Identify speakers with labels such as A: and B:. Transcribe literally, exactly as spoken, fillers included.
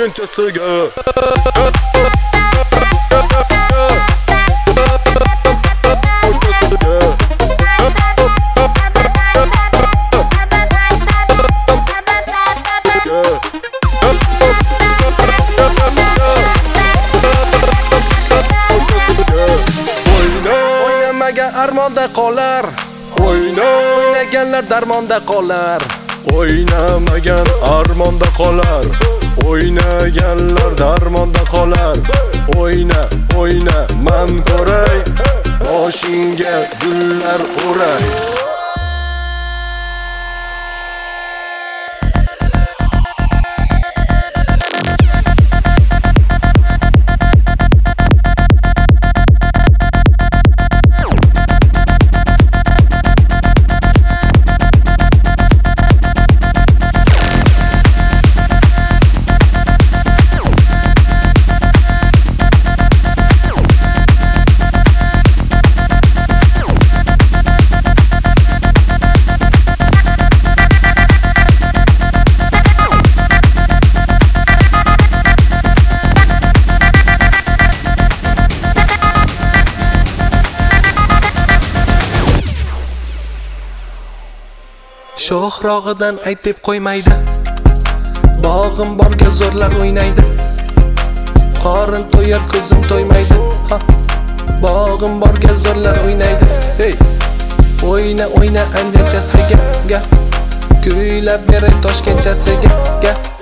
A: toshkenchasiga.
B: O'ynamagan armonda qolar, o'ynaganlar darmonda qolar.
A: O'ynamagan armonda qolar, o'ynaganlar darmonda qolar. O'yna, o'yna, man ko'ray, boshingga gullar o'ray.
B: Sho'xrog'idan aytib qo'ymaydi. Bog'im borga zo'rlar o'ynaydi. Qorin to'yar, ko'zim to'ymaydi. Ha. Bog'im borga zo'rlar o'ynaydi. Hey. O'yna, o'yna anjanchasiga, ga. Kuylab beray toshkenchasiga, ga.